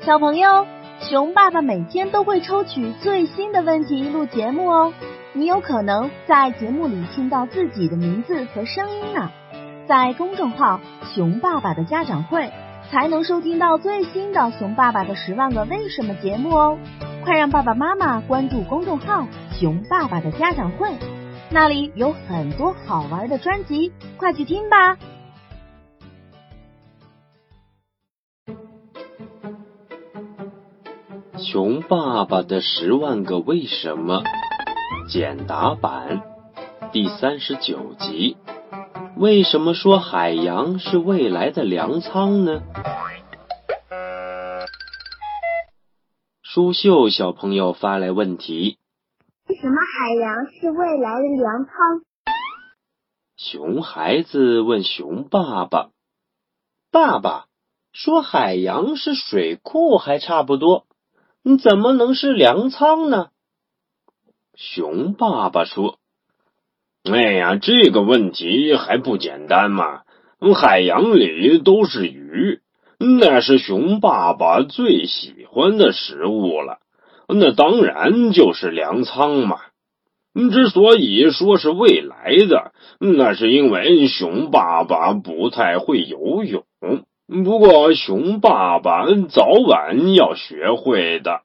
小朋友，熊爸爸每天都会抽取最新的问题录节目哦，你有可能在节目里听到自己的名字和声音呢。在公众号熊爸爸的家长会才能收听到最新的熊爸爸的10万个为什么节目哦。快让爸爸妈妈关注公众号熊爸爸的家长会，那里有很多好玩的专辑，快去听吧。 熊爸爸的10万个为什么简答版第39集，为什么说海洋是未来的粮仓呢？舒秀小朋友发来问题： 为什么海洋是未来的粮仓？ 熊孩子问熊爸爸：爸爸，说海洋是水库还差不多，怎么能是粮仓呢？熊爸爸说：哎呀，这个问题还不简单嘛，海洋里都是鱼，那是熊爸爸最喜欢的食物了，那当然就是粮仓嘛。之所以说是未来的，那是因为熊爸爸不太会游泳，不过熊爸爸早晚要学会的。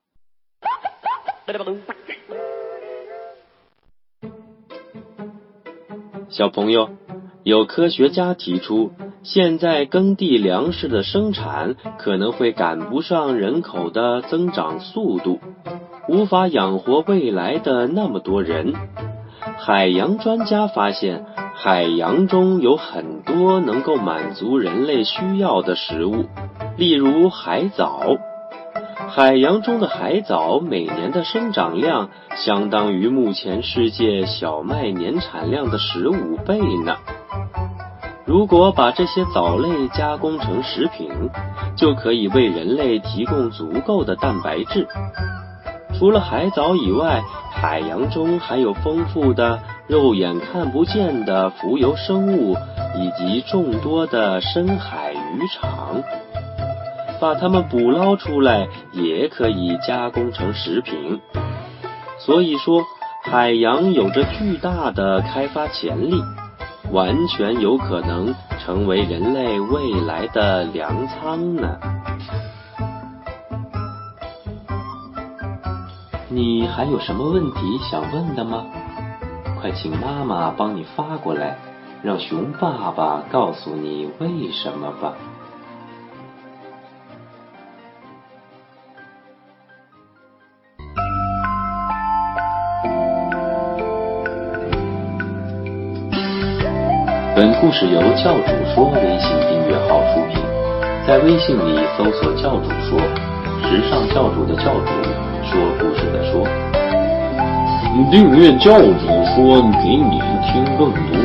小朋友，有科学家提出，现在耕地粮食的生产可能会赶不上人口的增长速度，无法养活未来的那么多人。海洋专家发现，海洋中有很多能够满足人类需要的食物，例如海藻。海洋中的海藻每年的生长量相当于目前世界小麦年产量的15倍呢。如果把这些藻类加工成食品，就可以为人类提供足够的蛋白质。除了海藻以外，海洋中还有丰富的肉眼看不见的浮游生物，以及众多的深海渔场。把它们捕捞出来也可以加工成食品。所以说，海洋有着巨大的开发潜力，完全有可能成为人类未来的粮仓呢。你还有什么问题想问的吗？快请妈妈帮你发过来，让熊爸爸告诉你为什么吧。本故事由教主说微信订阅号出品，在微信里搜索教主说，时尚教主的教主，说故事的说。订阅教主说，给你听更多